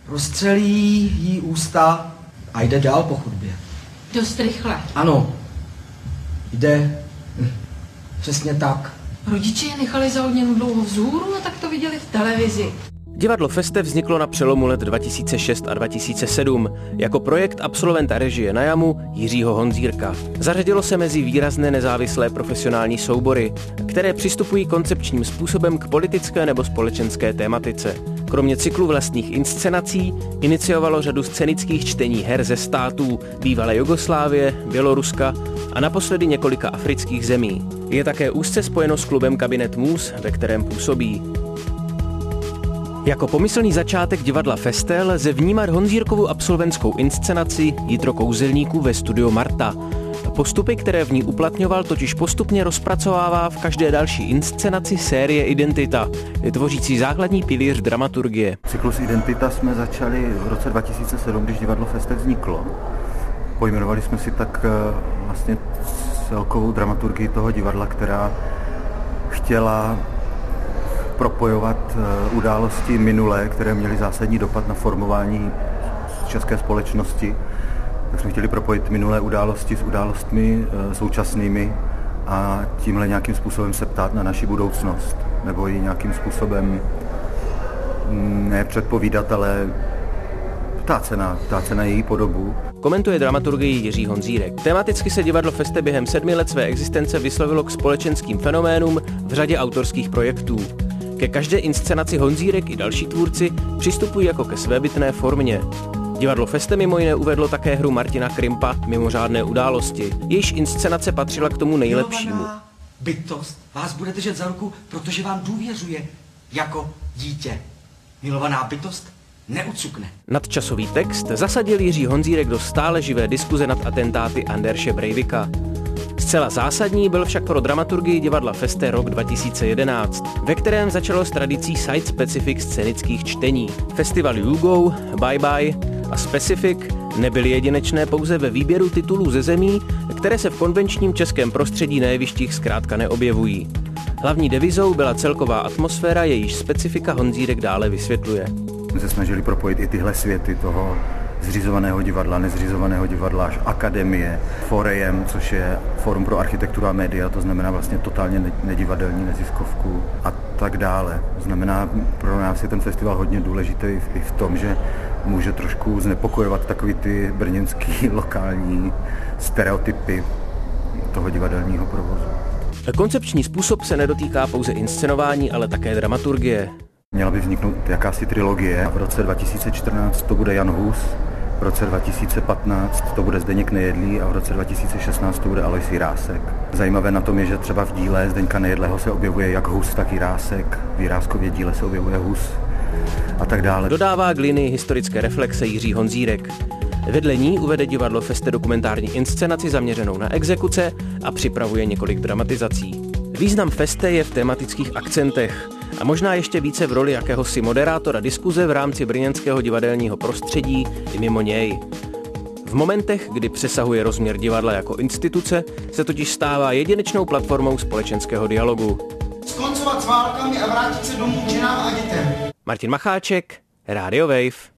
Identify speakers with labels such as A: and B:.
A: rozstřelí jí ústa a jde dál po chodbě.
B: Dost rychle.
A: Ano, jde přesně tak.
B: Rodiče je nechali za hodně dlouho vzhůru a tak to viděli v televizi.
C: Divadlo Feste vzniklo na přelomu let 2006 a 2007 jako projekt absolventa režie na jamu Jiřího Honzírka. Zařadilo se mezi výrazné nezávislé profesionální soubory, které přistupují koncepčním způsobem k politické nebo společenské tématice. Kromě cyklu vlastních inscenací iniciovalo řadu scénických čtení her ze států bývalé Jugoslávie, Běloruska a naposledy několika afrických zemí. Je také úzce spojeno s klubem Kabinet Mus, ve kterém působí. Jako pomyslný začátek divadla Feste lze vnímat Honzírkovu absolventskou inscenaci Jitro Kouzelníků ve studiu Marta. Postupy, které v ní uplatňoval, totiž postupně rozpracovává v každé další inscenaci série Identita, tvořící základní pilíř dramaturgie.
D: Cyklus Identita jsme začali v roce 2007, když divadlo Feste vzniklo. Pojmenovali jsme si tak vlastně celkovou dramaturgii toho divadla, která chtěla propojovat události minulé, které měly zásadní dopad na formování české společnosti. Tak jsme chtěli propojit minulé události s událostmi současnými a tímhle nějakým způsobem se ptát na naši budoucnost, nebo ji nějakým způsobem nepředpovídat, ale ptát se na její podobu.
C: Komentuje dramaturgii Jiří Honzírek. Tematicky se divadlo Feste během 7 let své existence vyslovilo k společenským fenoménům v řadě autorských projektů. Ke každé inscenaci Honzírek i další tvůrci přistupují jako ke svébytné formě. Divadlo Feste mimo jiné uvedlo také hru Martina Krimpa Mimořádné události. Jejíž inscenace patřila k tomu nejlepšímu.
A: Milovaná bytost vás bude držet za ruku, protože vám důvěřuje jako dítě. Milovaná bytost neucukne.
C: Nadčasový text zasadil Jiří Honzírek do stále živé diskuze nad atentáty Anderše Breivika. Zcela zásadní byl však pro dramaturgii divadla Feste rok 2011, ve kterém začalo s tradicí site-specific scénických čtení. Festivaly Hugo, Bye Bye a Specific nebyly jedinečné pouze ve výběru titulů ze zemí, které se v konvenčním českém prostředí na jevištích zkrátka neobjevují. Hlavní devizou byla celková atmosféra, jejíž specifika Honzírek dále vysvětluje.
D: My se snažili propojit i tyhle světy toho zřizovaného divadla, nezřizovaného divadla, až akademie, Forejem, což je Fórum pro architekturu a média, to znamená vlastně totálně nedivadelní neziskovku a tak dále. To znamená, pro nás je ten festival hodně důležitý i v tom, že může trošku znepokojovat takový ty brněnský lokální stereotypy toho divadelního provozu.
C: Koncepční způsob se nedotýká pouze inscenování, ale také dramaturgie.
D: Měla by vzniknout jakási trilogie. V roce 2014 to bude Jan Hus, v roce 2015 to bude Zdeněk Nejedlý a v roce 2016 to bude Alois Jirásek. Zajímavé na tom je, že třeba v díle Zdeňka Nejedlého se objevuje jak Hus, tak Jirásek. V Jiráskově díle se objevuje Hus a tak dále.
C: Dodává k linii historické reflexe Jiří Honzírek. Vedle ní uvede divadlo Feste dokumentární inscenaci zaměřenou na exekuce a připravuje několik dramatizací. Význam Feste je v tematických akcentech a možná ještě více v roli jakéhosi moderátora diskuze v rámci brněnského divadelního prostředí i mimo něj. V momentech, kdy přesahuje rozměr divadla jako instituce, se totiž stává jedinečnou platformou společenského dialogu.
A: Skoncovat s válkami a vrátit se domů k ženám a dětem.
C: Martin Macháček, Radio Wave.